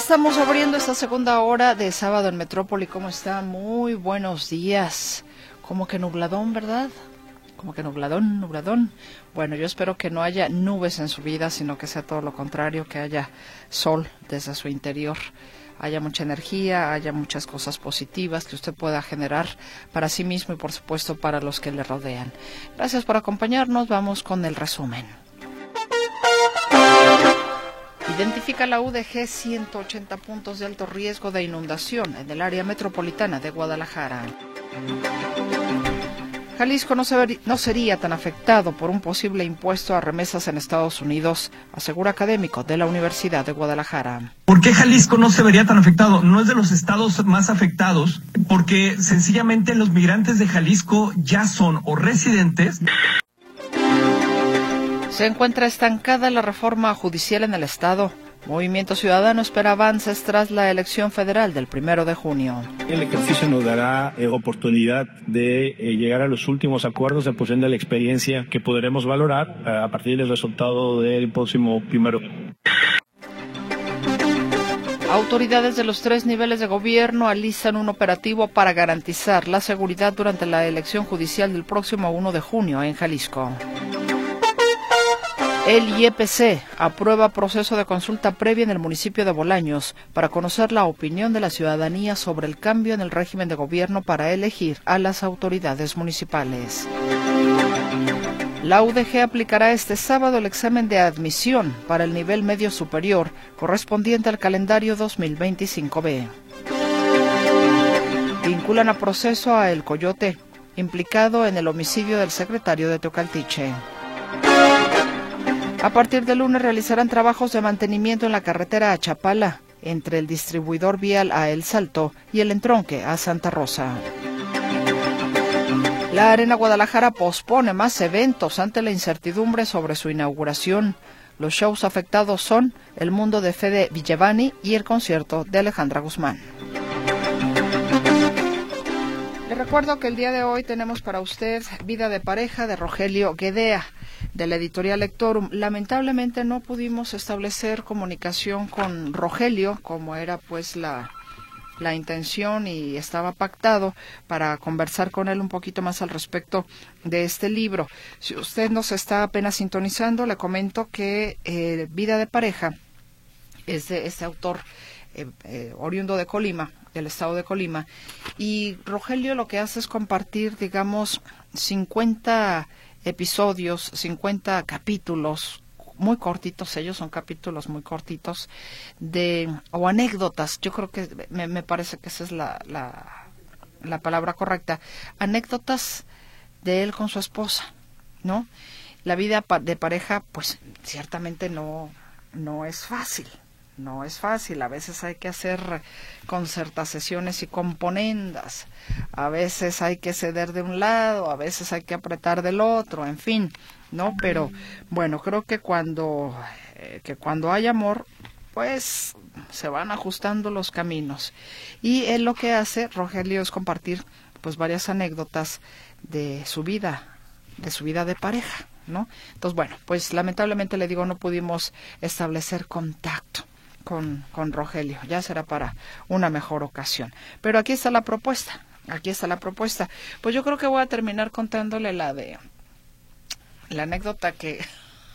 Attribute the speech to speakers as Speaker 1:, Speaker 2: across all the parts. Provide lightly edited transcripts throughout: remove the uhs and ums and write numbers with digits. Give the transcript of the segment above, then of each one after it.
Speaker 1: Estamos abriendo esta segunda hora de Sábado en Metrópoli. ¿Cómo está? Muy buenos días. Como que nubladón, ¿verdad? Como que nubladón. Bueno, yo espero que no haya nubes en su vida, sino que sea todo lo contrario, que haya sol desde su interior. Haya mucha energía, haya muchas cosas positivas que usted pueda generar para sí mismo y, por supuesto, para los que le rodean. Gracias por acompañarnos. Vamos con el resumen. Identifica la UDG 180 puntos de alto riesgo de inundación en el área metropolitana de Guadalajara. Jalisco no sería tan afectado por un posible impuesto a remesas en Estados Unidos, asegura académico de la Universidad de Guadalajara.
Speaker 2: ¿Por qué Jalisco no se vería tan afectado? No es de los estados más afectados, porque sencillamente los migrantes de Jalisco ya son o residentes.
Speaker 1: Se encuentra estancada la reforma judicial en el estado. Movimiento Ciudadano espera avances tras la elección federal del 1 de junio.
Speaker 3: El ejercicio nos dará oportunidad de llegar a los últimos acuerdos en función de la experiencia que podremos valorar a partir del resultado del próximo 1.
Speaker 1: Autoridades de los 3 niveles de gobierno alistan un operativo para garantizar la seguridad durante la elección judicial del próximo 1 de junio en Jalisco. El IEPC aprueba proceso de consulta previa en el municipio de Bolaños para conocer la opinión de la ciudadanía sobre el cambio en el régimen de gobierno para elegir a las autoridades municipales. La UDG aplicará este sábado el examen de admisión para el nivel medio superior correspondiente al calendario 2025B. Vinculan a proceso a El Coyote, implicado en el homicidio del secretario de Teocaltiche. A partir del lunes realizarán trabajos de mantenimiento en la carretera a Chapala, entre el distribuidor vial a El Salto y el entronque a Santa Rosa. La Arena Guadalajara pospone más eventos ante la incertidumbre sobre su inauguración. Los shows afectados son El Mundo de Fede Villevani y el concierto de Alejandra Guzmán. Le recuerdo que el día de hoy tenemos para usted Vida de Pareja de Rogelio Guedea, de la editorial Lectorum. Lamentablemente no pudimos establecer comunicación con Rogelio, como era pues la intención y estaba pactado para conversar con él un poquito más al respecto de este libro. Si usted nos está apenas sintonizando, le comento que Vida de Pareja es de este autor oriundo de Colima, del estado de Colima, y Rogelio lo que hace es compartir, digamos, 50 episodios, 50 capítulos muy cortitos, ellos son capítulos muy cortitos o anécdotas. Yo creo que me parece que esa es la palabra correcta, anécdotas de él con su esposa, ¿no? La vida de pareja, pues ciertamente no es fácil. No es fácil, a veces hay que hacer concertaciones y componendas, a veces hay que ceder de un lado, a veces hay que apretar del otro, en fin, ¿no? Pero bueno, creo que cuando hay amor, pues se van ajustando los caminos. Y él lo que hace, Rogelio, es compartir pues varias anécdotas de su vida de pareja, ¿no? Entonces, bueno, pues lamentablemente le digo, no pudimos establecer contacto con Rogelio, ya será para una mejor ocasión. Pero aquí está la propuesta. Pues yo creo que voy a terminar contándole la anécdota que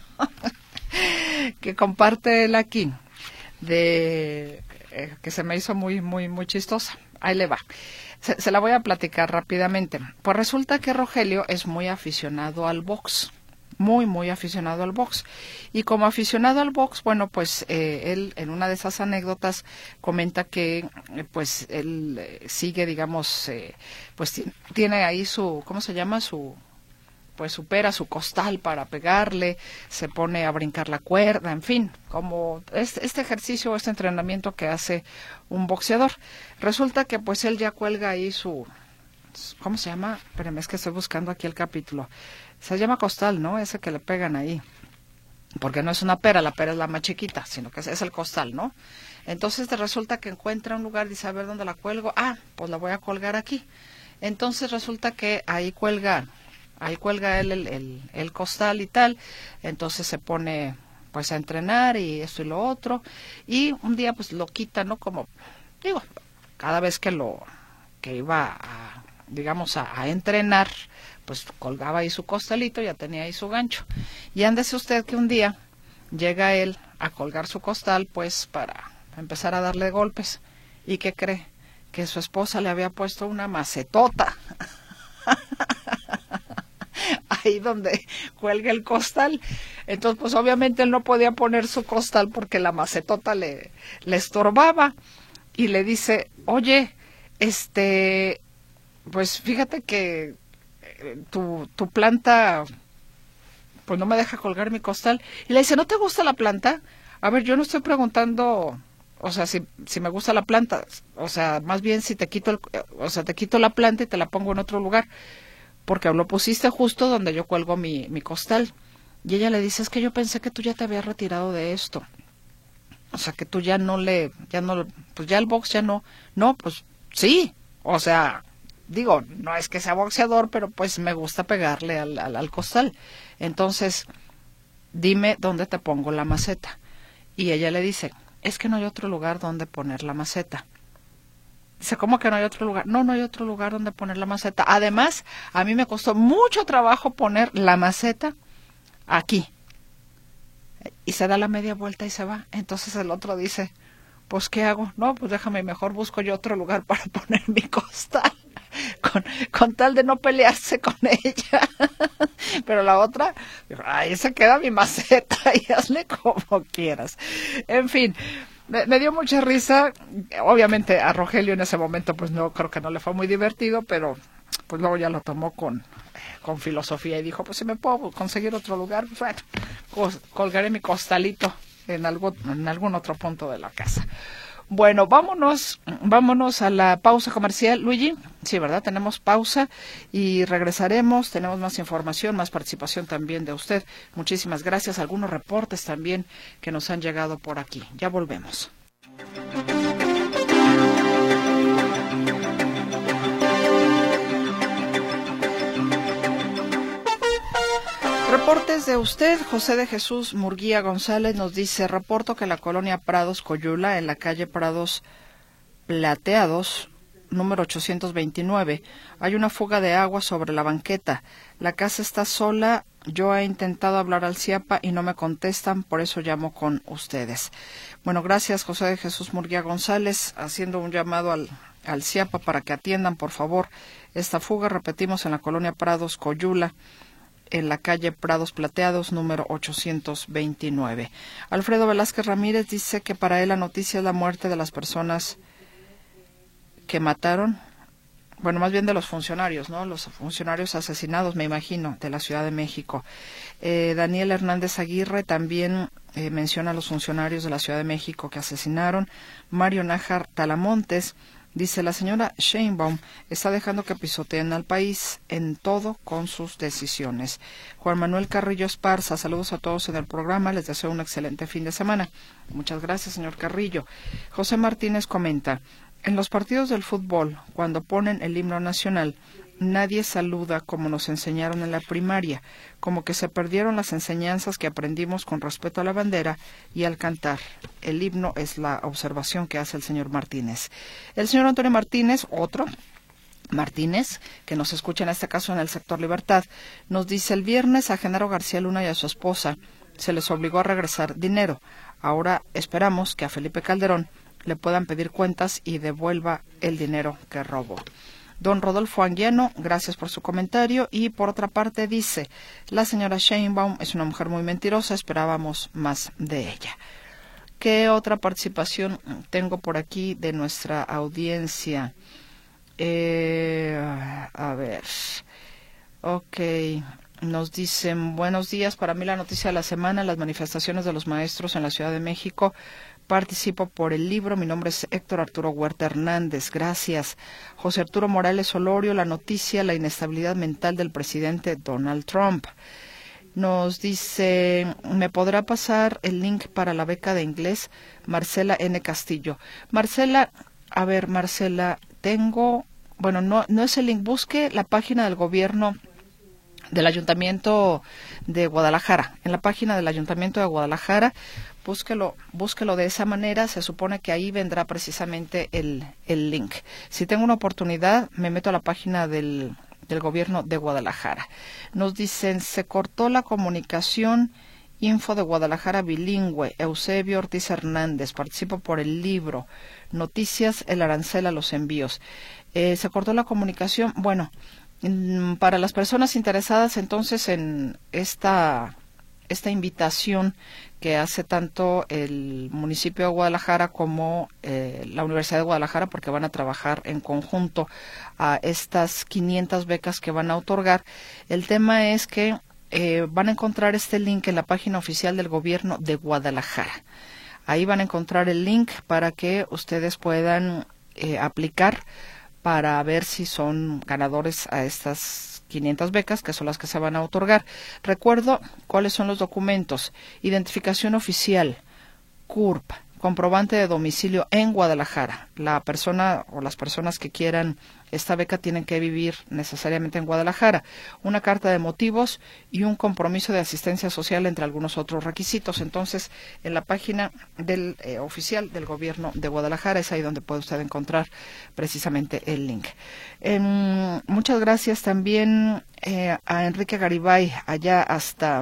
Speaker 1: que comparte él aquí, que se me hizo muy chistosa. Ahí le va. Se la voy a platicar rápidamente. Pues resulta que Rogelio es muy aficionado al box. Muy aficionado al box. Y como aficionado al box, bueno, pues él en una de esas anécdotas comenta que pues él sigue, digamos, pues tiene ahí su, ¿cómo se llama? Su pera, su costal para pegarle, se pone a brincar la cuerda, en fin, como este ejercicio, este entrenamiento que hace un boxeador. Resulta que pues él ya cuelga ahí ¿cómo se llama? Espérenme, es que estoy buscando aquí el capítulo. Se llama costal, ¿no? Ese que le pegan ahí. Porque no es una pera, la pera es la más chiquita, sino que es el costal, ¿no? Entonces resulta que encuentra un lugar, dice, a ver dónde la cuelgo. Ah, pues la voy a colgar aquí. Entonces resulta que ahí cuelga él el costal y tal. Entonces se pone pues a entrenar y esto y lo otro, y un día pues lo quita, ¿no? Como, digo, cada vez que iba a, digamos, a entrenar, pues colgaba ahí su costalito, ya tenía ahí su gancho. Y ándese usted que un día llega él a colgar su costal, pues para empezar a darle golpes. ¿Y qué cree? Que su esposa le había puesto una macetota ahí donde cuelga el costal. Entonces, pues obviamente él no podía poner su costal porque la macetota le estorbaba. Y le dice, oye, pues fíjate que tu planta pues no me deja colgar mi costal. Y le dice, ¿no te gusta la planta? A ver, yo no estoy preguntando, o sea, si me gusta la planta, o sea, más bien si te quito te quito la planta y te la pongo en otro lugar, porque lo pusiste justo donde yo cuelgo mi costal. Y ella le dice, es que yo pensé que tú ya te habías retirado de esto. O sea, que tú pues ya el box ya no, pues sí, o sea, digo, no es que sea boxeador, pero pues me gusta pegarle al costal. Entonces, dime dónde te pongo la maceta. Y ella le dice, es que no hay otro lugar donde poner la maceta. Dice, ¿cómo que no hay otro lugar? No, no hay otro lugar donde poner la maceta. Además, a mí me costó mucho trabajo poner la maceta aquí. Y se da la media vuelta y se va. Entonces el otro dice, pues ¿qué hago? No, pues déjame, mejor busco yo otro lugar para poner mi costal. Con tal de no pelearse con ella. Pero la otra, ahí se queda mi maceta y hazle como quieras. En fin, me dio mucha risa. Obviamente a Rogelio en ese momento pues no, creo que no le fue muy divertido, pero pues luego ya lo tomó con filosofía y dijo, pues si me puedo conseguir otro lugar, pues bueno, colgaré mi costalito en algún otro punto de la casa. Bueno, vámonos a la pausa comercial. Luigi, sí, ¿verdad? Tenemos pausa y regresaremos. Tenemos más información, más participación también de usted. Muchísimas gracias. Algunos reportes también que nos han llegado por aquí. Ya volvemos. Reportes de usted. José de Jesús Murguía González nos dice, reporto que la colonia Prados Coyula, en la calle Prados Plateados, número 829, hay una fuga de agua sobre la banqueta. La casa está sola. Yo he intentado hablar al CIAPA y no me contestan, por eso llamo con ustedes. Bueno, gracias José de Jesús Murguía González, haciendo un llamado al CIAPA para que atiendan, por favor, esta fuga. Repetimos, en la colonia Prados Coyula, en la calle Prados Plateados, número 829. Alfredo Velázquez Ramírez dice que para él la noticia es la muerte de las personas que mataron, bueno, más bien de los funcionarios, ¿no? Los funcionarios asesinados, me imagino, de la Ciudad de México. Daniel Hernández Aguirre también menciona a los funcionarios de la Ciudad de México que asesinaron. Mario Nájar Talamontes dice, la señora Sheinbaum está dejando que pisoteen al país en todo con sus decisiones. Juan Manuel Carrillo Esparza, saludos a todos en el programa, les deseo un excelente fin de semana. Muchas gracias, señor Carrillo. José Martínez comenta, en los partidos del fútbol, cuando ponen el himno nacional, nadie saluda como nos enseñaron en la primaria, como que se perdieron las enseñanzas que aprendimos con respeto a la bandera y al cantar. El himno es la observación que hace el señor Martínez. El señor Antonio Martínez, otro Martínez, que nos escucha en este caso en el sector Libertad, nos dice, el viernes a Genaro García Luna y a su esposa se les obligó a regresar dinero. Ahora esperamos que a Felipe Calderón le puedan pedir cuentas y devuelva el dinero que robó. Don Rodolfo Anguiano, gracias por su comentario. Y por otra parte dice, la señora Sheinbaum es una mujer muy mentirosa, esperábamos más de ella. ¿Qué otra participación tengo por aquí de nuestra audiencia? A ver, ok, nos dicen, buenos días, para mí la noticia de la semana, las manifestaciones de los maestros en la Ciudad de México. Participo por el libro. Mi nombre es Héctor Arturo Huerta Hernández. Gracias. José Arturo Morales Olorio, la noticia, la inestabilidad mental del presidente Donald Trump. Nos dice, ¿me podrá pasar el link para la beca de inglés? Marcela N. Castillo. Marcela, a ver, Marcela, tengo, bueno, no es el link. Busque la página del gobierno del Ayuntamiento de Guadalajara. En la página del Ayuntamiento de Guadalajara, búsquelo de esa manera. Se supone que ahí vendrá precisamente el link. Si tengo una oportunidad, me meto a la página del gobierno de Guadalajara. Nos dicen, se cortó la comunicación. Info de Guadalajara bilingüe, Eusebio Ortiz Hernández, participo por el libro. Noticias, el arancel a los envíos. Se cortó la comunicación. Bueno, para las personas interesadas entonces en esta invitación que hace tanto el municipio de Guadalajara como la Universidad de Guadalajara, porque van a trabajar en conjunto a estas 500 becas que van a otorgar. El tema es que van a encontrar este link en la página oficial del gobierno de Guadalajara. Ahí van a encontrar el link para que ustedes puedan aplicar para ver si son ganadores a estas 500 becas, que son las que se van a otorgar. Recuerdo cuáles son los documentos: identificación oficial, CURP, comprobante de domicilio en Guadalajara. La persona o las personas que quieran esta beca tienen que vivir necesariamente en Guadalajara. Una carta de motivos y un compromiso de asistencia social, entre algunos otros requisitos. Entonces, en la página del oficial del gobierno de Guadalajara es ahí donde puede usted encontrar precisamente el link. Muchas gracias también a Enrique Garibay, allá hasta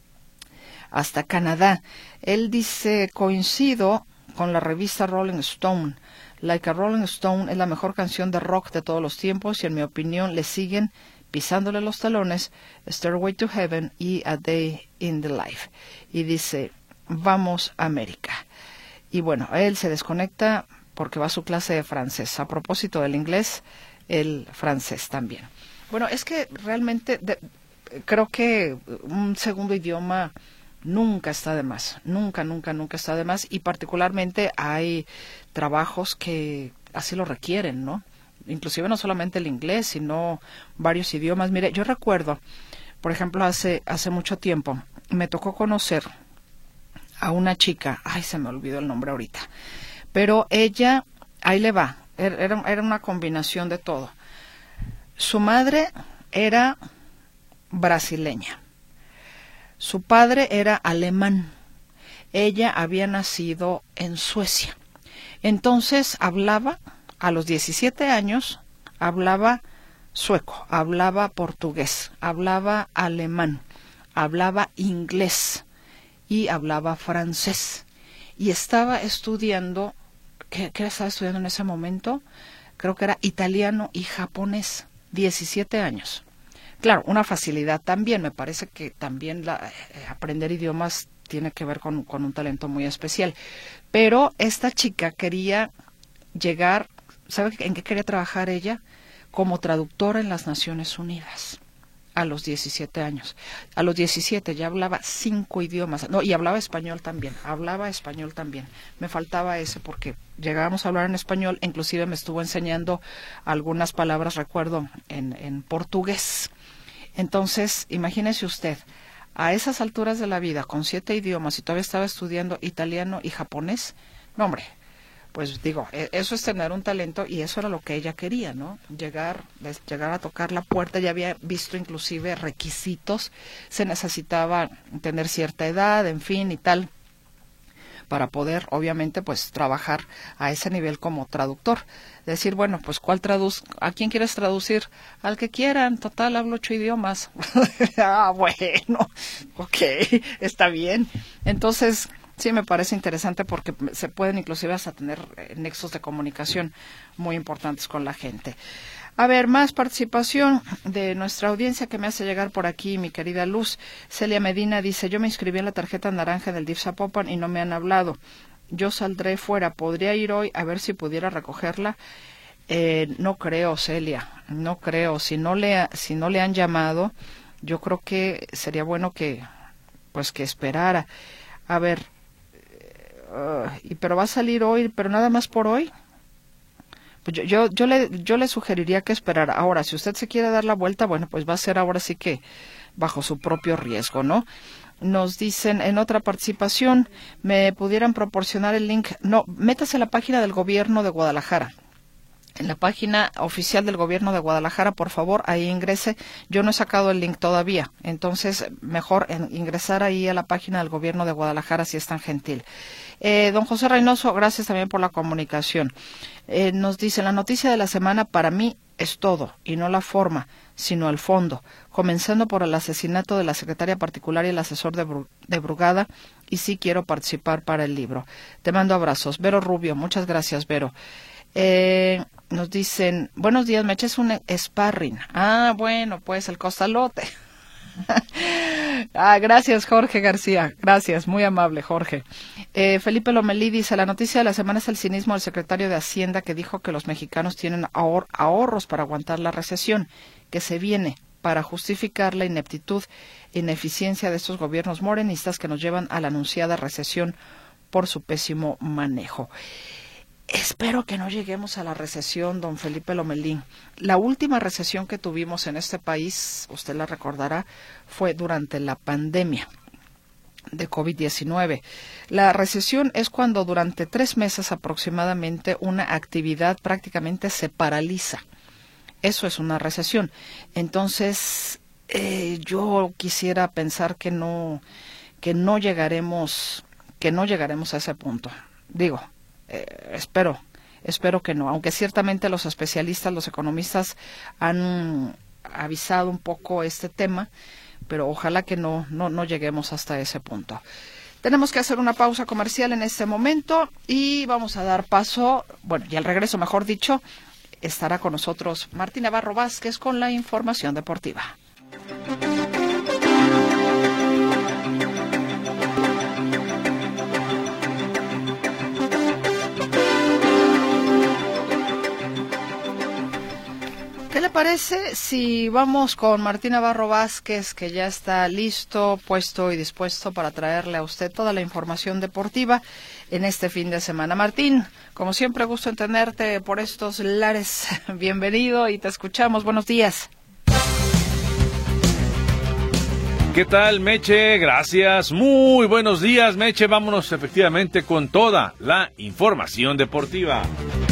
Speaker 1: Canadá. Él dice, coincido con la revista Rolling Stone. Like a Rolling Stone es la mejor canción de rock de todos los tiempos y en mi opinión le siguen pisándole los talones Stairway to Heaven y A Day in the Life. Y dice, vamos América. Y bueno, él se desconecta porque va a su clase de francés. A propósito del inglés, el francés también. Bueno, es que realmente creo que un segundo idioma nunca está de más, nunca está de más, y particularmente hay trabajos que así lo requieren, ¿no? Inclusive no solamente el inglés, sino varios idiomas. Mire, yo recuerdo, por ejemplo, hace mucho tiempo, me tocó conocer a una chica, se me olvidó el nombre ahorita, pero ella, ahí le va, era una combinación de todo. Su madre era brasileña. Su padre era alemán. Ella había nacido en Suecia. Entonces hablaba, a los 17 años, hablaba sueco, hablaba portugués, hablaba alemán, hablaba inglés y hablaba francés. Y estaba estudiando, ¿qué estaba estudiando en ese momento? Creo que era italiano y japonés, 17 años. Claro, una facilidad también. Me parece que también aprender idiomas tiene que ver con un talento muy especial. Pero esta chica quería llegar, ¿sabe en qué quería trabajar ella? Como traductora en las Naciones Unidas, a los 17 años. A los 17 ya hablaba 5 idiomas. No, y hablaba español también. Me faltaba ese porque llegábamos a hablar en español. Inclusive me estuvo enseñando algunas palabras, recuerdo, en portugués. Entonces, imagínese usted, a esas alturas de la vida, con 7 idiomas, y todavía estaba estudiando italiano y japonés. No, hombre, pues digo, eso es tener un talento, y eso era lo que ella quería, ¿no? Llegar a tocar la puerta. Ya había visto inclusive requisitos, se necesitaba tener cierta edad, en fin, y tal, para poder, obviamente, pues trabajar a ese nivel como traductor. Decir, bueno, pues ¿a quién quieres traducir? Al que quieran, total, hablo 8 idiomas. Bueno, ok, está bien. Entonces, sí me parece interesante porque se pueden inclusive hasta tener nexos de comunicación muy importantes con la gente. A ver, más participación de nuestra audiencia que me hace llegar por aquí, mi querida Luz. Celia Medina dice, yo me inscribí en la tarjeta naranja del DIF Zapopan y no me han hablado. Yo saldré fuera, ¿podría ir hoy a ver si pudiera recogerla? No creo, Celia, no creo. Si no le han llamado, yo creo que sería bueno que esperara. A ver, pero va a salir hoy, pero nada más por hoy. Pues yo le sugeriría que esperara. Ahora, si usted se quiere dar la vuelta, bueno, pues va a ser ahora sí que bajo su propio riesgo, ¿no? Nos dicen en otra participación, ¿me pudieran proporcionar el link? No, métase a la página del gobierno de Guadalajara. en la página oficial del Gobierno de Guadalajara, por favor, ahí ingrese. Yo no he sacado el link todavía, entonces mejor ingresar ahí a la página del Gobierno de Guadalajara si es tan gentil. Don José Reynoso, gracias también por la comunicación. Nos dice, la noticia de la semana para mí es todo, y no la forma, sino el fondo, comenzando por el asesinato de la secretaria particular y el asesor de Brugada, y sí quiero participar para el libro. Te mando abrazos. Vero Rubio, muchas gracias, Vero. Nos dicen, buenos días, me eches un sparring. Bueno, pues el costalote. Gracias, Jorge García. Gracias, muy amable, Jorge. Felipe Lomelí dice, la noticia de la semana es el cinismo del secretario de Hacienda que dijo que los mexicanos tienen ahorros para aguantar la recesión que se viene, para justificar la ineptitud e ineficiencia de estos gobiernos morenistas que nos llevan a la anunciada recesión por su pésimo manejo. Espero que no lleguemos a la recesión, don Felipe Lomelín. La última recesión que tuvimos en este país, usted la recordará, fue durante la pandemia de COVID-19. La recesión es cuando durante 3 meses aproximadamente una actividad prácticamente se paraliza. Eso es una recesión. Entonces, yo quisiera pensar que no llegaremos a ese punto. Digo, espero que no, aunque ciertamente los especialistas, los economistas han avisado un poco este tema, pero ojalá que no lleguemos hasta ese punto. Tenemos que hacer una pausa comercial en este momento y vamos a dar paso, y al regreso, mejor dicho, estará con nosotros Martín Navarro Vázquez con la información deportiva. ¿Qué le parece si vamos con Martín Navarro Vázquez, que ya está listo, puesto y dispuesto para traerle a usted toda la información deportiva en este fin de semana? Martín, como siempre, gusto en tenerte por estos lares. Bienvenido y te escuchamos. Buenos días.
Speaker 4: ¿Qué tal, Meche? Gracias. Muy buenos días, Meche. Vámonos efectivamente con toda la información deportiva.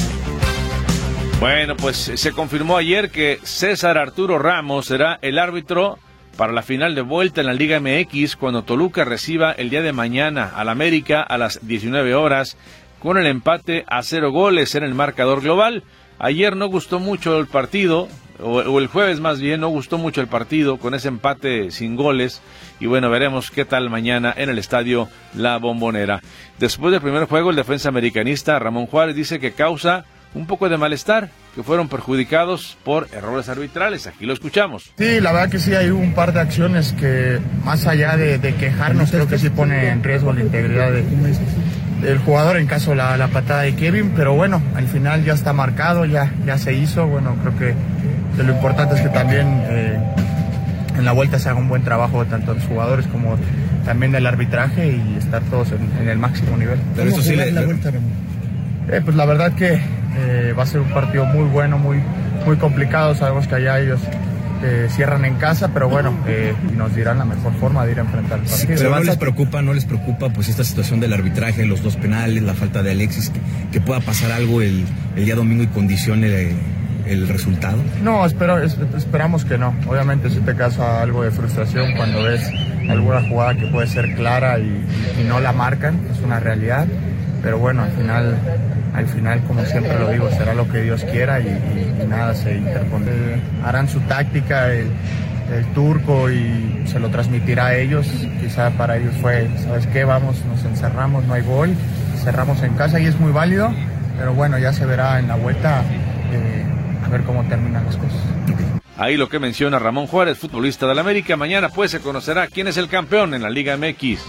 Speaker 4: Bueno, pues se confirmó ayer que César Arturo Ramos será el árbitro para la final de vuelta en la Liga MX cuando Toluca reciba el día de mañana al América a las 19 horas con el empate a 0 goles en el marcador global. Ayer no gustó mucho el partido, o el jueves más bien, no gustó mucho el partido con ese empate sin goles. Y bueno, veremos qué tal mañana en el estadio La Bombonera. Después del primer juego, el defensa americanista Ramón Juárez dice que causa un poco de malestar, que fueron perjudicados por errores arbitrales. Aquí lo escuchamos.
Speaker 5: Sí, la verdad que sí, hay un par de acciones que, más allá de quejarnos, creo que sí pone en riesgo la integridad del jugador, en caso la patada de Kevin, pero bueno, al final ya está marcado, ya se hizo. Bueno, creo que lo importante es que también en la vuelta se haga un buen trabajo tanto de los jugadores como también del arbitraje y estar todos en el máximo nivel.
Speaker 6: Pero eso sí, la vuelta,
Speaker 5: pues la verdad que va a ser un partido muy bueno, muy complicado. Sabemos que allá ellos cierran en casa, pero bueno, nos dirán la mejor forma de ir a enfrentar el partido.
Speaker 6: Pero ¿no les preocupa pues esta situación del arbitraje, los 2 penales, la falta de Alexis, que pueda pasar algo el día domingo y condicione el resultado?
Speaker 5: No, esperamos que no. Obviamente sí te causa algo de frustración cuando ves alguna jugada que puede ser clara y no la marcan, es una realidad. Pero bueno, al final, como siempre lo digo, será lo que Dios quiera y nada se interpone. Harán su táctica el turco y se lo transmitirá a ellos. Quizá para ellos fue, ¿sabes qué? Vamos, nos encerramos, no hay gol, cerramos en casa y es muy válido. Pero bueno, ya se verá en la vuelta a ver cómo terminan las cosas.
Speaker 4: Ahí lo que menciona Ramón Juárez, futbolista del América. Mañana pues se conocerá quién es el campeón en la Liga MX.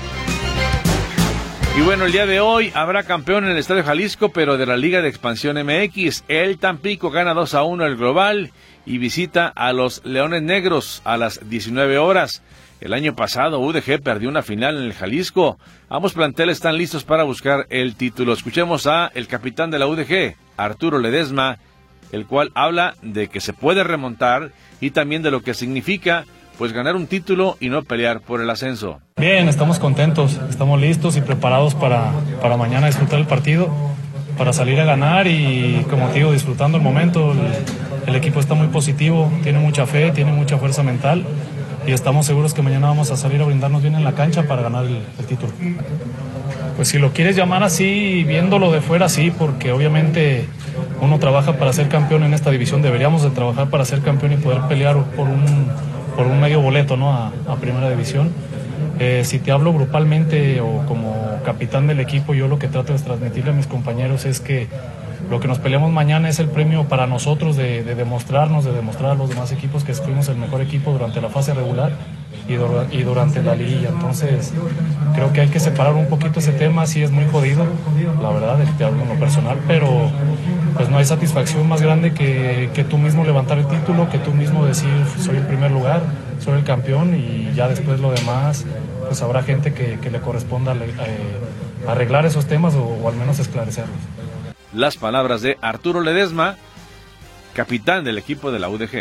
Speaker 4: Y bueno, el día de hoy habrá campeón en el Estadio Jalisco, pero de la Liga de Expansión MX. El Tampico gana 2-1 el global y visita a los Leones Negros a las 19 horas. El año pasado UDG perdió una final en el Jalisco. Ambos planteles están listos para buscar el título. Escuchemos a el capitán de la UDG, Arturo Ledesma, el cual habla de que se puede remontar y también de lo que significa pues ganar un título y no pelear por el ascenso.
Speaker 7: Bien, estamos contentos, estamos listos y preparados para mañana disfrutar el partido. para salir a ganar y, como te digo, disfrutando el momento. El equipo está muy positivo, tiene mucha fe, tiene mucha fuerza mental y estamos seguros que mañana vamos a salir a brindarnos bien en la cancha para ganar el título. Pues si lo quieres llamar así, viéndolo de fuera, sí, porque obviamente uno trabaja para ser campeón en esta división, deberíamos de trabajar para ser campeón y poder pelear por un medio boleto, ¿no? a primera división. Si te hablo grupalmente o como capitán del equipo, yo lo que trato de transmitirle a mis compañeros es que lo que nos peleamos mañana es el premio para nosotros de demostrarnos, de demostrar a los demás equipos que fuimos el mejor equipo durante la fase regular y durante la liguilla. Entonces creo que hay que separar un poquito ese tema. Sí, es muy jodido, la verdad, te hablo en lo personal, pero pues no hay satisfacción más grande que tú mismo levantar el título, que tú mismo decir soy el primer lugar, soy el campeón, y ya después lo demás pues habrá gente que le corresponda arreglar esos temas o al menos esclarecerlos.
Speaker 4: Las palabras de Arturo Ledesma, capitán del equipo de la UDG.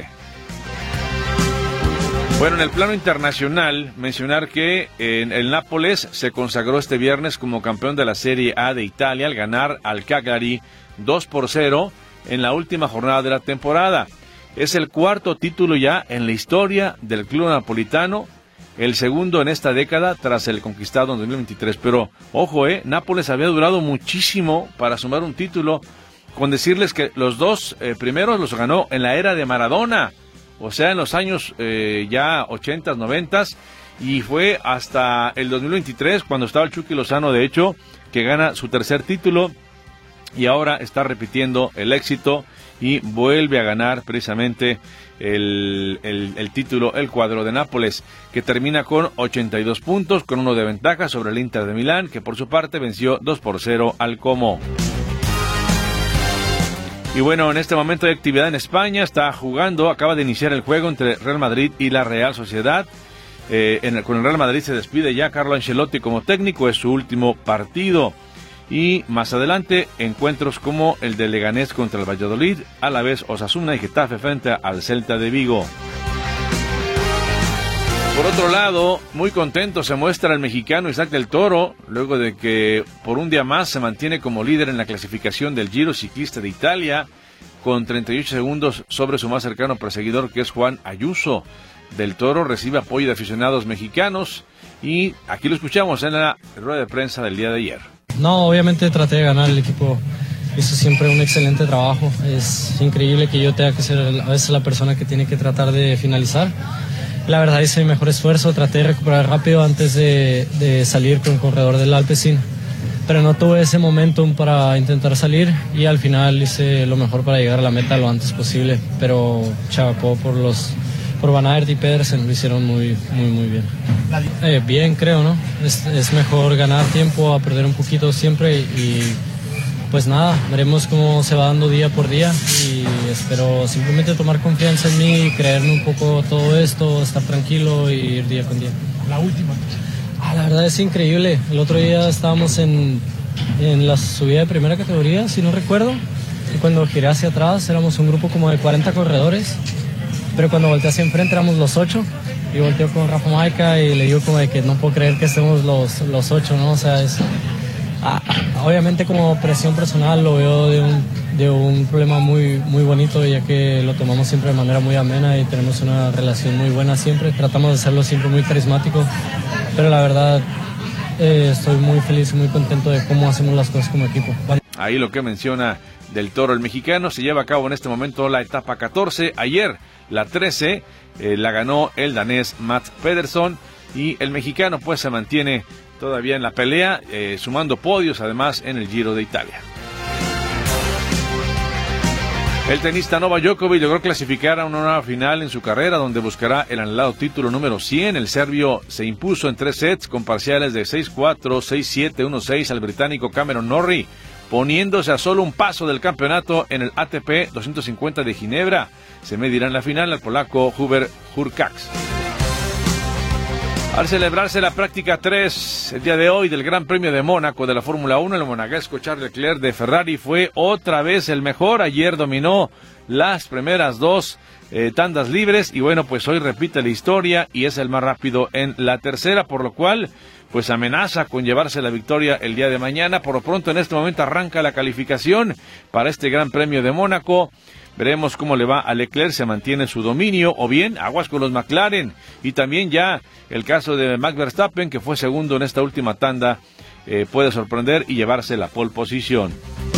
Speaker 4: Bueno, en el plano internacional, mencionar que en el Nápoles se consagró este viernes como campeón de la Serie A de Italia al ganar al Cagliari 2-0 en la última jornada de la temporada. Es el cuarto título ya en la historia del club napolitano, el segundo en esta década tras el conquistado en 2023. Pero, ojo, Nápoles había durado muchísimo para sumar un título, con decirles que los dos primeros los ganó en la era de Maradona, o sea, en los años ya 80s, 90s, y fue hasta el 2023, cuando estaba el Chucky Lozano, de hecho, que gana su tercer título, y ahora está repitiendo el éxito y vuelve a ganar precisamente el título, el cuadro de Nápoles, que termina con 82 puntos, con uno de ventaja sobre el Inter de Milán, que por su parte venció 2-0 al Como. Y bueno, en este momento de actividad en España, acaba de iniciar el juego entre Real Madrid y la Real Sociedad. Con el Real Madrid se despide ya Carlo Ancelotti como técnico, es su último partido. Y más adelante, encuentros como el de Leganés contra el Valladolid, Alavés, Osasuna y Getafe frente al Celta de Vigo. Por otro lado, muy contento se muestra el mexicano Isaac del Toro, luego de que por un día más se mantiene como líder en la clasificación del Giro Ciclista de Italia, con 38 segundos sobre su más cercano perseguidor, que es Juan Ayuso. Del Toro recibe apoyo de aficionados mexicanos y aquí lo escuchamos en la rueda de prensa del día de ayer.
Speaker 8: No, obviamente traté de ganar, el equipo hizo siempre un excelente trabajo. Es increíble que yo tenga que ser a veces la persona que tiene que tratar de finalizar. La verdad hice mi mejor esfuerzo, traté de recuperar rápido antes de salir con el corredor del Alpecin, pero no tuve ese momentum para intentar salir y al final hice lo mejor para llegar a la meta lo antes posible, pero chapó por Van Aert y Pedersen, lo hicieron muy bien. Bien, creo, ¿no? Es mejor ganar tiempo a perder un poquito siempre y pues nada, veremos cómo se va dando día por día y espero simplemente tomar confianza en mí, creerme un poco todo esto, estar tranquilo y ir día con día.
Speaker 9: La última.
Speaker 8: La verdad es increíble. El otro día estábamos en la subida de primera categoría, si no recuerdo, y cuando giré hacia atrás éramos un grupo como de 40 corredores, pero cuando volteé hacia enfrente éramos los 8 y volteo con Rafa Maica y le digo como de que no puedo creer que estemos los 8, ¿no? O sea, es... obviamente como presión personal lo veo de un problema muy bonito, ya que lo tomamos siempre de manera muy amena y tenemos una relación muy buena siempre, tratamos de hacerlo siempre muy carismático, pero la verdad estoy muy feliz y muy contento de cómo hacemos las cosas como equipo.
Speaker 4: Ahí lo que menciona del Toro, el mexicano. Se lleva a cabo en este momento la etapa 14, ayer la 13 la ganó el danés Mats Pedersen y el mexicano pues se mantiene todavía en la pelea, sumando podios además en el Giro de Italia. El tenista Novak Djokovic logró clasificar a una nueva final en su carrera, donde buscará el anhelado título número 100. El serbio se impuso en 3 sets con parciales de 6-4, 6-7, 1-6 al británico Cameron Norrie, poniéndose a solo un paso del campeonato en el ATP 250 de Ginebra. Se medirá en la final al polaco Hubert Hurkacz. Al celebrarse la práctica 3 el día de hoy del Gran Premio de Mónaco de la Fórmula 1, el monegasco Charles Leclerc de Ferrari fue otra vez el mejor. Ayer dominó las primeras 2 tandas libres y bueno, pues hoy repite la historia y es el más rápido en la tercera, por lo cual pues amenaza con llevarse la victoria el día de mañana. Por lo pronto, en este momento arranca la calificación para este Gran Premio de Mónaco. Veremos cómo le va a Leclerc, se mantiene su dominio, o bien aguas con los McLaren. Y también ya el caso de Max Verstappen, que fue segundo en esta última tanda, puede sorprender y llevarse la pole position.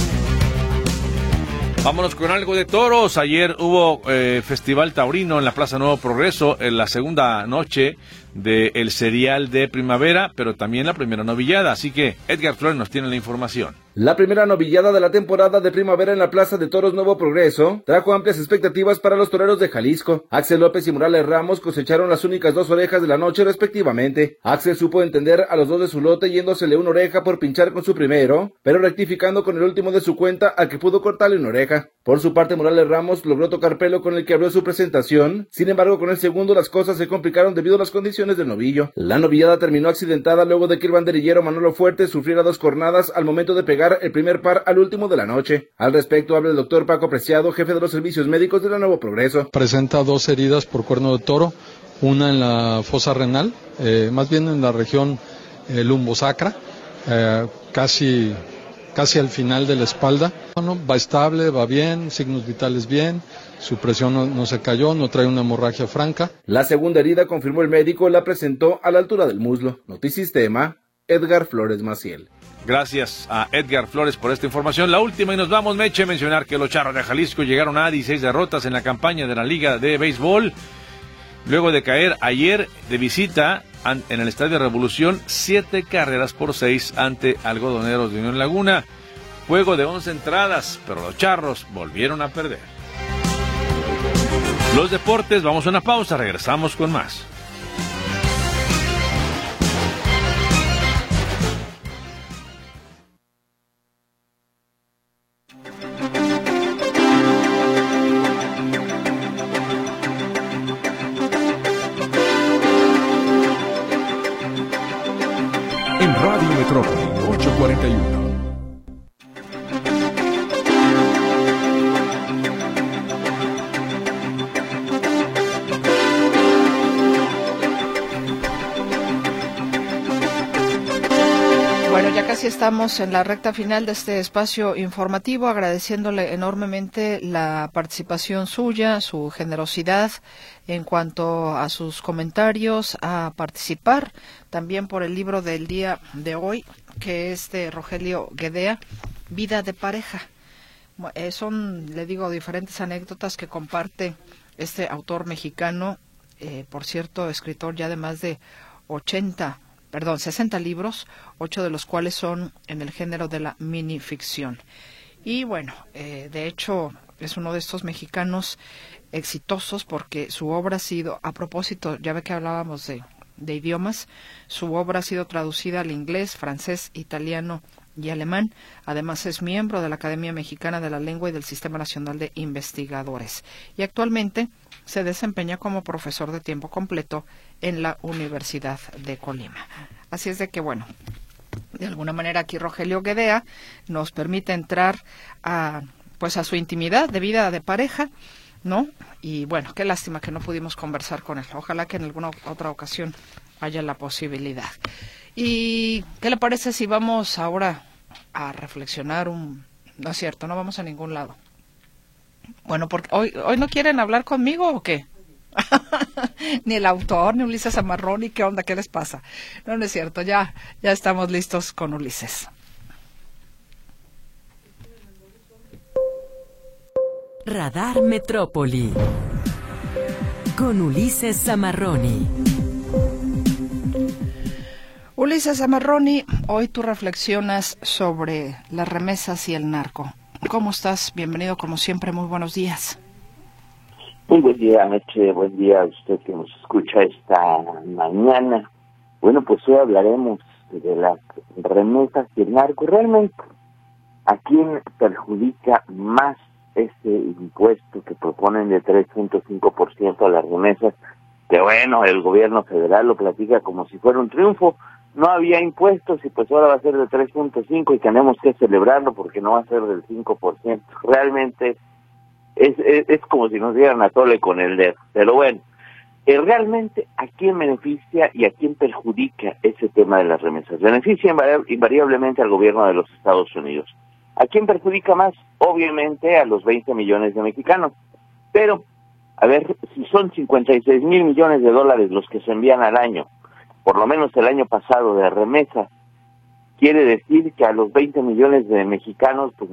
Speaker 4: Vámonos con algo de toros. Ayer hubo Festival Taurino en la Plaza Nuevo Progreso, en la segunda noche del serial de primavera, pero también la primera novillada. Así que Edgar Flores nos tiene la información.
Speaker 9: La primera novillada de la temporada de primavera en la Plaza de Toros Nuevo Progreso trajo amplias expectativas para los toreros de Jalisco. Axel López y Morales Ramos cosecharon las únicas 2 orejas de la noche respectivamente. Axel supo entender a los 2 de su lote yéndosele una oreja por pinchar con su primero, pero rectificando con el último de su cuenta al que pudo cortarle una oreja. Por su parte, Morales Ramos logró tocar pelo con el que abrió su presentación. Sin embargo, con el segundo las cosas se complicaron debido a las condiciones del novillo. La novillada terminó accidentada luego de que el banderillero Manolo Fuertes sufriera 2 cornadas al momento de pegar el primer par al último de la noche. Al respecto habla el doctor Paco Preciado, jefe de los servicios médicos de la Nuevo Progreso.
Speaker 10: Presenta 2 heridas por cuerno de toro, una en la fosa renal, más bien en la región lumbosacra, casi al final de la espalda. Bueno, va estable, va bien, signos vitales bien, su presión no se cayó, no trae una hemorragia franca.
Speaker 9: La segunda herida, confirmó el médico, la presentó a la altura del muslo. Notisistema, Edgar Flores Maciel.
Speaker 4: Gracias a Edgar Flores por esta información. La última y nos vamos, Meche, mencionar que los Charros de Jalisco llegaron a 16 derrotas en la campaña de la Liga de Béisbol, luego de caer ayer de visita en el Estadio Revolución 7 carreras por 6 ante Algodoneros de Unión Laguna. Juego de 11 entradas, pero los Charros volvieron a perder. Los deportes, vamos a una pausa, regresamos con más.
Speaker 11: En Radio Metrópoli 841.
Speaker 1: Bueno, ya casi estamos en la recta final de este espacio informativo, agradeciéndole enormemente la participación suya, su generosidad en cuanto a sus comentarios, a participar también por el libro del día de hoy, que es de Rogelio Guedea, Vida de Pareja. Son, le digo, diferentes anécdotas que comparte este autor mexicano, por cierto, escritor ya de más de 60 libros, 8 de los cuales son en el género de la minificción. Y bueno, de hecho, es uno de estos mexicanos exitosos porque su obra ha sido, a propósito, ya ve que hablábamos de idiomas, su obra ha sido traducida al inglés, francés, italiano y alemán. Además es miembro de la Academia Mexicana de la Lengua y del Sistema Nacional de Investigadores. Y actualmente se desempeña como profesor de tiempo completo en la Universidad de Colima. Así es de que, bueno, de alguna manera aquí Rogelio Guedea nos permite entrar a su intimidad de vida de pareja, ¿no? Y bueno, qué lástima que no pudimos conversar con él. Ojalá que en alguna otra ocasión haya la posibilidad. ¿Y qué le parece si vamos ahora a reflexionar No es cierto, no vamos a ningún lado. Bueno, porque hoy no quieren hablar conmigo ¿o qué? Ni el autor, ni Ulises Zamarroni, ¿qué onda? ¿Qué les pasa? No es cierto, ya estamos listos con Ulises.
Speaker 12: Radar Metrópoli con Ulises Zamarroni.
Speaker 1: Ulises Zamarroni, hoy tú reflexionas sobre las remesas y el narco. ¿Cómo estás? Bienvenido como siempre, muy buenos días.
Speaker 13: Muy buen día, Meche, buen día a usted que nos escucha esta mañana. Bueno, pues hoy hablaremos de las remesas y el narco. Realmente, ¿a quién perjudica más este impuesto que proponen de 3.5% a las remesas? Que bueno, el gobierno federal lo platica como si fuera un triunfo. No había impuestos y pues ahora va a ser de 3.5 y tenemos que celebrarlo porque no va a ser del 5%. Realmente es como si nos dieran a tole con el dedo. Pero bueno, realmente a quién beneficia y a quién perjudica ese tema de las remesas. Beneficia invariablemente al gobierno de los Estados Unidos. ¿A quién perjudica más? Obviamente a los 20 millones de mexicanos. Pero, a ver, si son 56 mil millones de dólares los que se envían al año, por lo menos el año pasado de remesas, quiere decir que a los 20 millones de mexicanos pues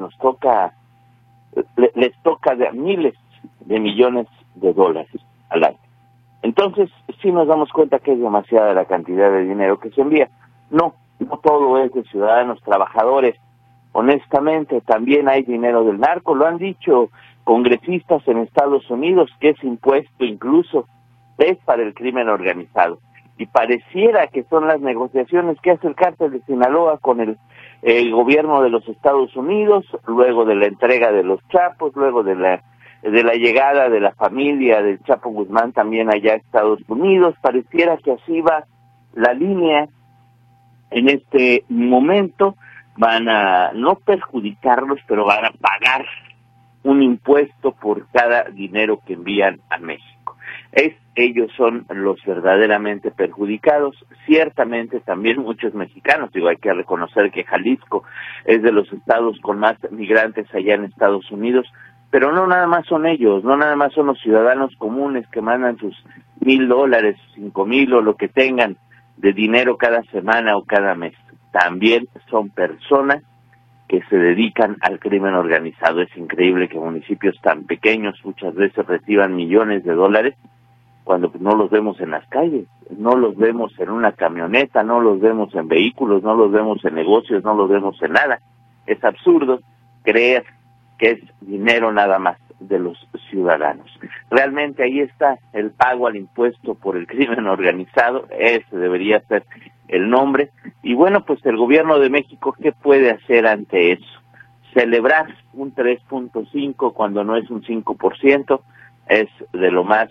Speaker 13: les toca de miles de millones de dólares al año. Entonces, sí nos damos cuenta que es demasiada la cantidad de dinero que se envía. No todo es de ciudadanos trabajadores. Honestamente, también hay dinero del narco. Lo han dicho congresistas en Estados Unidos, que ese impuesto incluso es para el crimen organizado. Y pareciera que son las negociaciones que hace el cártel de Sinaloa con el gobierno de los Estados Unidos, luego de la entrega de los Chapos, luego de la llegada de la familia del Chapo Guzmán también allá a Estados Unidos. Pareciera que así va la línea. En este momento van a no perjudicarlos, pero van a pagar un impuesto por cada dinero que envían a México. Ellos son los verdaderamente perjudicados. Ciertamente también muchos mexicanos, hay que reconocer que Jalisco es de los estados con más migrantes allá en Estados Unidos, pero no nada más son ellos, no nada más son los ciudadanos comunes que mandan sus $1,000, 5,000 o lo que tengan de dinero cada semana o cada mes. También son personas que se dedican al crimen organizado. Es increíble que municipios tan pequeños muchas veces reciban millones de dólares cuando no los vemos en las calles, no los vemos en una camioneta, no los vemos en vehículos, no los vemos en negocios, no los vemos en nada. Es absurdo creer que es dinero nada más de los ciudadanos. Realmente ahí está el pago al impuesto por el crimen organizado. Ese debería ser el nombre. Y bueno, pues el gobierno de México, ¿qué puede hacer ante eso? Celebrar un 3.5 cuando no es un 5%, es de lo más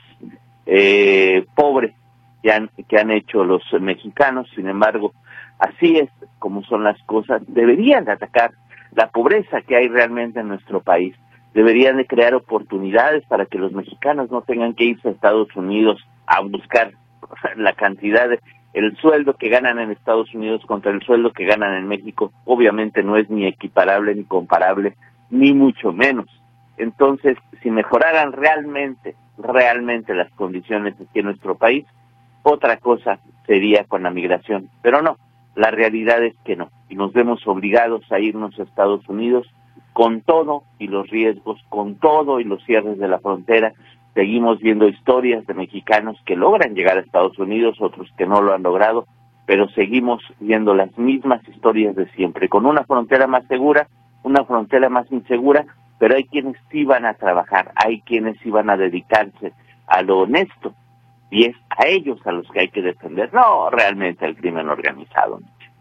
Speaker 13: pobre que han hecho los mexicanos. Sin embargo, así es como son las cosas. Deberían de atacar la pobreza que hay realmente en nuestro país. Deberían de crear oportunidades para que los mexicanos no tengan que irse a Estados Unidos a buscar la cantidad el sueldo que ganan en Estados Unidos contra el sueldo que ganan en México. Obviamente no es ni equiparable, ni comparable, ni mucho menos. Entonces, si mejoraran realmente las condiciones aquí en nuestro país, otra cosa sería con la migración. Pero no, la realidad es que no. Y nos vemos obligados a irnos a Estados Unidos con todo y los riesgos, con todo y los cierres de la frontera. Seguimos viendo historias de mexicanos que logran llegar a Estados Unidos, otros que no lo han logrado, pero seguimos viendo las mismas historias de siempre, con una frontera más segura, una frontera más insegura, pero hay quienes sí van a trabajar, hay quienes sí van a dedicarse a lo honesto, y es a ellos a los que hay que defender, no realmente al crimen organizado.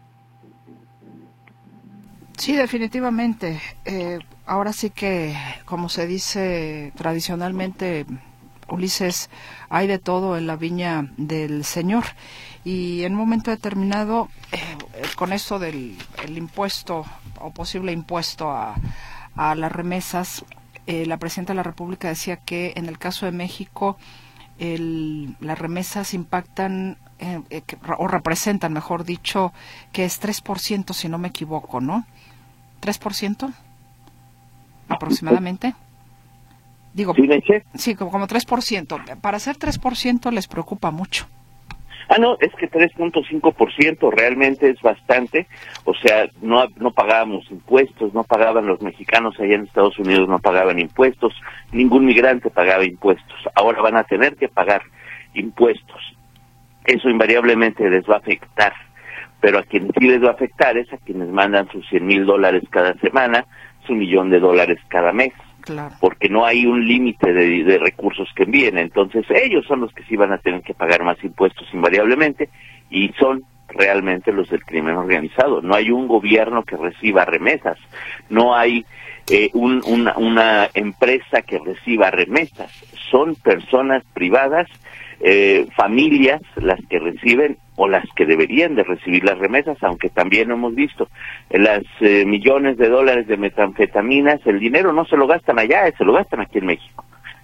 Speaker 1: Sí, definitivamente. Ahora sí que, como se dice tradicionalmente, Ulises, hay de todo en la viña del Señor. Y en un momento determinado, con esto del el impuesto o posible impuesto a las remesas, la presidenta de la República decía que en el caso de México las remesas impactan o representan, mejor dicho, que es 3%, si no me equivoco, ¿no? ¿3%? Aproximadamente. Digo, sí, como 3%. Para ser 3% les preocupa mucho.
Speaker 13: No, es que 3.5% realmente es bastante. O sea, no pagábamos impuestos, no pagaban los mexicanos allá en Estados Unidos, no pagaban impuestos, ningún migrante pagaba impuestos. Ahora van a tener que pagar impuestos. Eso invariablemente les va a afectar. Pero a quienes sí les va a afectar es a quienes mandan sus $100,000 cada semana, su $1,000,000 cada mes.
Speaker 1: Claro.
Speaker 13: Porque no hay un límite de recursos que envíen. Entonces ellos son los que sí van a tener que pagar más impuestos invariablemente, y son realmente los del crimen organizado. No hay un gobierno que reciba remesas, no hay una empresa que reciba remesas, son personas privadas, familias las que reciben o las que deberían de recibir las remesas, aunque también hemos visto las millones de dólares de metanfetaminas, el dinero no se lo gastan allá, se lo gastan aquí en México.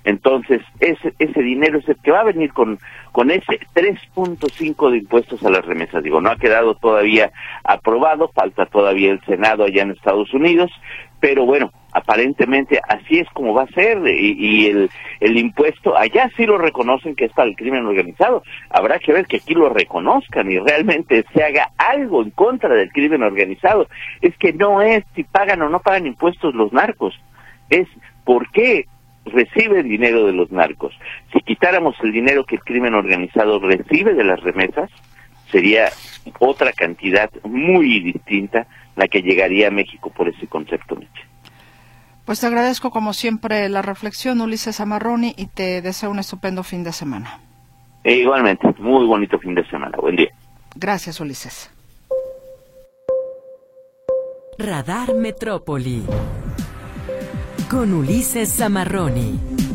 Speaker 13: Entonces, ese dinero es el que va a venir con ese 3.5 de impuestos a las remesas. Digo, no ha quedado todavía aprobado, falta todavía el Senado allá en Estados Unidos, pero bueno, aparentemente así es como va a ser, y el impuesto, allá sí lo reconocen que es para el crimen organizado. Habrá que ver que aquí lo reconozcan y realmente se haga algo en contra del crimen organizado. Es que no es si pagan o no pagan impuestos los narcos, es por qué recibe dinero de los narcos. Si quitáramos el dinero que el crimen organizado recibe de las remesas, sería otra cantidad muy distinta la que llegaría a México por ese concepto, Meche.
Speaker 1: Pues te agradezco como siempre la reflexión, Ulises Zamarroni, y te deseo un estupendo fin de semana.
Speaker 13: Igualmente, muy bonito fin de semana. Buen día.
Speaker 1: Gracias, Ulises.
Speaker 12: Radar Metrópoli con Ulises Zamarroni.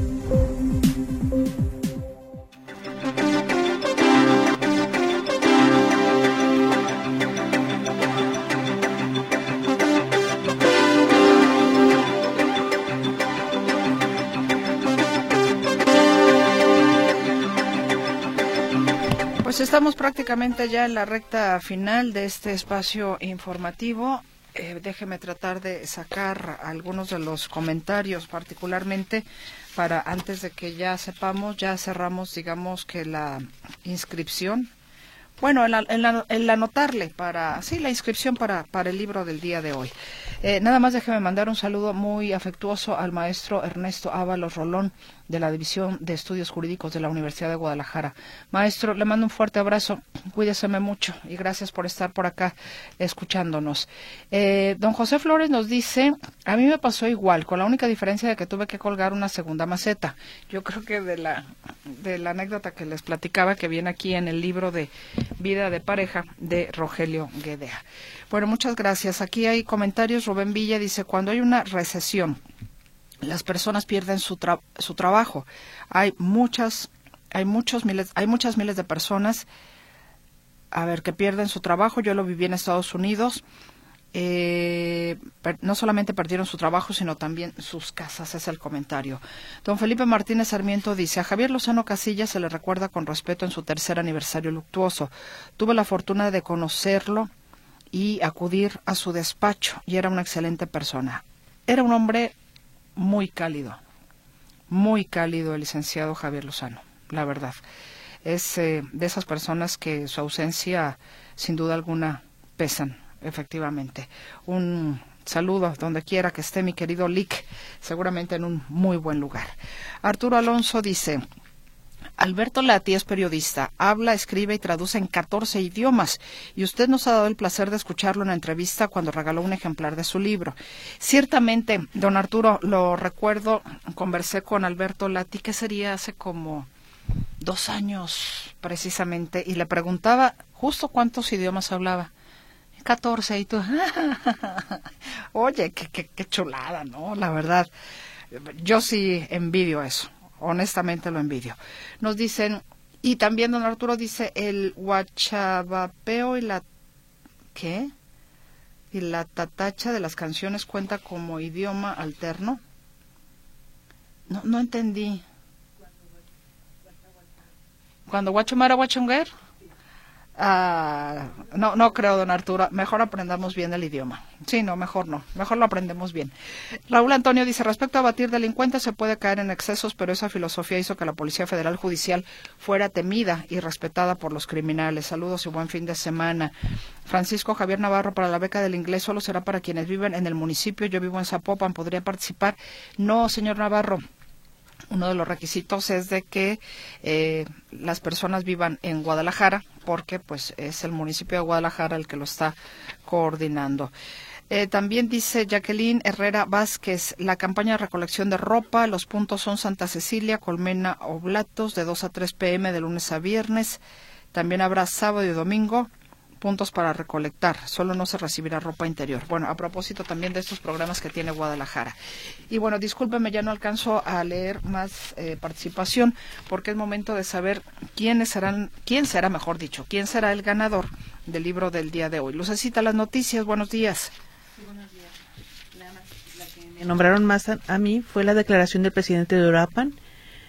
Speaker 1: Pues estamos prácticamente ya en la recta final de este espacio informativo. Déjeme tratar de sacar algunos de los comentarios, particularmente para antes de que ya sepamos, ya cerramos, digamos que la inscripción. Bueno, el anotarle la inscripción para el libro del día de hoy. Nada más déjeme mandar un saludo muy afectuoso al maestro Ernesto Ábalos Rolón, de la División de Estudios Jurídicos de la Universidad de Guadalajara. Maestro, le mando un fuerte abrazo, cuídeseme mucho y gracias por estar por acá escuchándonos. Don José Flores nos dice, a mí me pasó igual, con la única diferencia de que tuve que colgar una segunda maceta. Yo creo que de la anécdota que les platicaba, que viene aquí en el libro de Vida de Pareja de Rogelio Guedea. Bueno, muchas gracias. Aquí hay comentarios. Rubén Villa dice, cuando hay una recesión, las personas pierden su trabajo. Hay muchas miles de personas, que pierden su trabajo. Yo lo viví en Estados Unidos. No solamente perdieron su trabajo, sino también sus casas, es el comentario. Don Felipe Martínez Sarmiento dice, a Javier Lozano Casillas se le recuerda con respeto en su 3er aniversario luctuoso. Tuve la fortuna de conocerlo y acudir a su despacho, y era una excelente persona. Era un hombre muy cálido el licenciado Javier Lozano, la verdad. Es de esas personas que su ausencia, sin duda alguna, pesan, efectivamente. Un saludo donde quiera que esté mi querido Lick, seguramente en un muy buen lugar. Arturo Alonso dice, Alberto Lati es periodista, habla, escribe y traduce en 14 idiomas, y usted nos ha dado el placer de escucharlo en la entrevista cuando regaló un ejemplar de su libro. Ciertamente, don Arturo, lo recuerdo, conversé con Alberto Lati, que sería hace como 2 años precisamente, y le preguntaba justo cuántos idiomas hablaba. 14, y tú, oye, qué chulada, ¿no? La verdad, yo sí envidio eso. Honestamente lo envidio. Nos dicen, y también don Arturo dice, el huachabapeo y la tatacha de las canciones cuenta como idioma alterno. No entendí. ¿Cuando guachumara guachunguer? No creo, don Arturo. Mejor aprendamos bien el idioma. Sí, mejor lo aprendemos bien. Raúl Antonio dice, respecto a abatir delincuentes, se puede caer en excesos, pero esa filosofía hizo que la Policía Federal Judicial fuera temida y respetada por los criminales. Saludos y buen fin de semana. Francisco Javier Navarro, para la beca del inglés solo será para quienes viven en el municipio. Yo vivo en Zapopan, ¿podría participar? No, señor Navarro. Uno de los requisitos es de que las personas vivan en Guadalajara, porque pues es el municipio de Guadalajara el que lo está coordinando. También dice Jacqueline Herrera Vázquez, la campaña de recolección de ropa, los puntos son Santa Cecilia, Colmena, Oblatos, de 2 a 3 p.m. de lunes a viernes. También habrá sábado y domingo puntos para recolectar, solo no se recibirá ropa interior. Bueno, a propósito también de estos programas que tiene Guadalajara. Y bueno, discúlpeme, ya no alcanzo a leer más participación, porque es momento de saber quién será el ganador del libro del día de hoy. Lucecita, las noticias, buenos días.
Speaker 14: Sí, buenos días. La que me nombraron más a mí fue la declaración del presidente de Uruapan,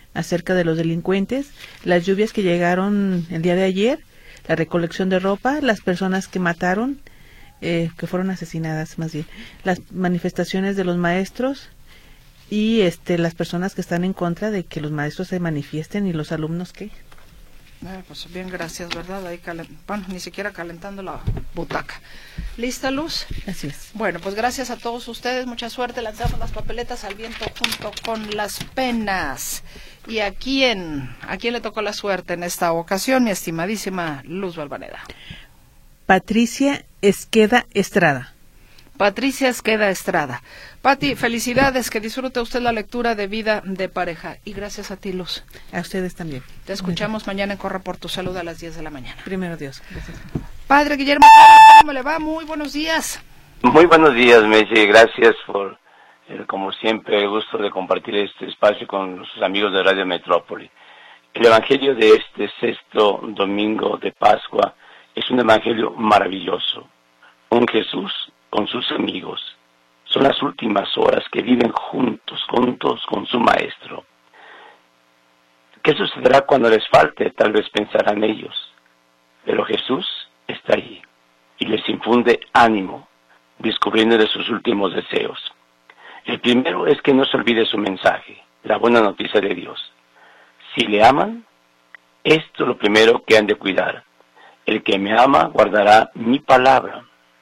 Speaker 14: acerca de los delincuentes, las lluvias que llegaron el día de ayer, la recolección de ropa, las personas que mataron, que fueron asesinadas más bien, las manifestaciones de los maestros y las personas que están en contra de que los maestros se manifiesten y los alumnos que...
Speaker 1: Pues bien, gracias, ¿verdad? Ahí bueno, ni siquiera calentando la butaca. ¿Lista, Luz?
Speaker 14: Así es.
Speaker 1: Bueno, pues gracias a todos ustedes, mucha suerte, lanzamos las papeletas al viento junto con las penas. ¿Y a quién le tocó la suerte en esta ocasión, mi estimadísima Luz Valvaneda?
Speaker 14: Patricia Esqueda Estrada.
Speaker 1: Patricia Esqueda Estrada. Pati, felicidades, que disfrute usted la lectura de Vida de Pareja. Y gracias a ti, Luz.
Speaker 14: A ustedes también.
Speaker 1: Te escuchamos mañana en Corre por tu Salud a las 10 de la mañana.
Speaker 14: Primero Dios. Gracias.
Speaker 1: Padre Guillermo, ¿cómo le va? Muy buenos días.
Speaker 15: Muy buenos días, Meche. Gracias por, como siempre, el gusto de compartir este espacio con sus amigos de Radio Metrópoli. El evangelio de este 6º domingo de Pascua es un evangelio maravilloso. Un Jesús con sus amigos. Son las últimas horas que viven juntos con su maestro. ¿Qué sucederá cuando les falte? Tal vez pensarán ellos. Pero Jesús está ahí y les infunde ánimo, descubriéndole sus últimos deseos. El primero es que no se olvide su mensaje, la buena noticia de Dios. Si le aman, esto es lo primero que han de cuidar. El que me ama guardará mi palabra.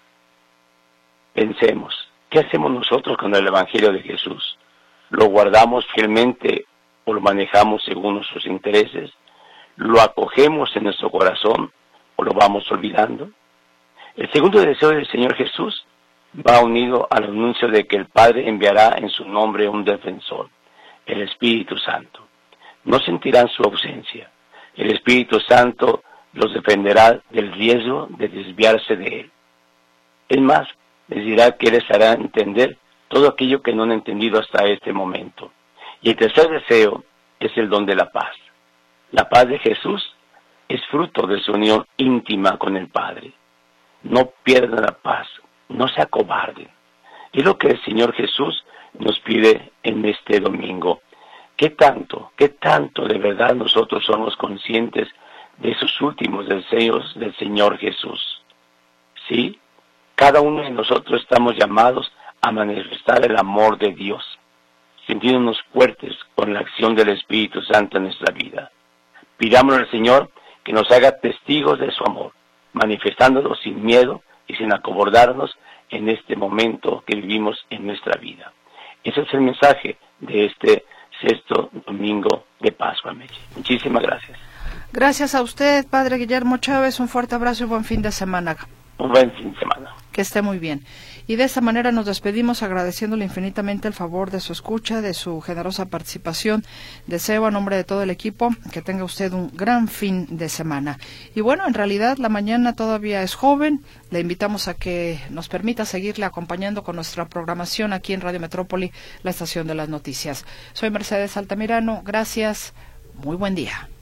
Speaker 15: Pensemos, ¿qué hacemos nosotros con el Evangelio de Jesús? ¿Lo guardamos fielmente o lo manejamos según nuestros intereses? ¿Lo acogemos en nuestro corazón o lo vamos olvidando? El segundo deseo del Señor Jesús va unido al anuncio de que el Padre enviará en su nombre un defensor, el Espíritu Santo. No sentirán su ausencia. El Espíritu Santo los defenderá del riesgo de desviarse de Él. Es más, les dirá que les hará entender todo aquello que no han entendido hasta este momento. Y el tercer deseo es el don de la paz. La paz de Jesús es fruto de su unión íntima con el Padre. No pierdan la paz, no se acobarden. Es lo que el Señor Jesús nos pide en este domingo. ¿Qué tanto de verdad nosotros somos conscientes de esos últimos deseos del Señor Jesús? ¿Sí? Cada uno de nosotros estamos llamados a manifestar el amor de Dios, sintiéndonos fuertes con la acción del Espíritu Santo en nuestra vida. Pidámosle al Señor que nos haga testigos de su amor, manifestándolo sin miedo y sin acobardarnos en este momento que vivimos en nuestra vida. Ese es el mensaje de este 6º domingo de Pascua, Meche. Muchísimas gracias.
Speaker 1: Gracias a usted, Padre Guillermo Chávez. Un fuerte abrazo y buen fin de semana.
Speaker 15: Un buen fin de semana.
Speaker 1: Que esté muy bien. Y de esta manera nos despedimos agradeciéndole infinitamente el favor de su escucha, de su generosa participación. Deseo a nombre de todo el equipo que tenga usted un gran fin de semana. Y bueno, en realidad la mañana todavía es joven. Le invitamos a que nos permita seguirle acompañando con nuestra programación aquí en Radio Metrópoli, la estación de las noticias. Soy Mercedes Altamirano. Gracias. Muy buen día.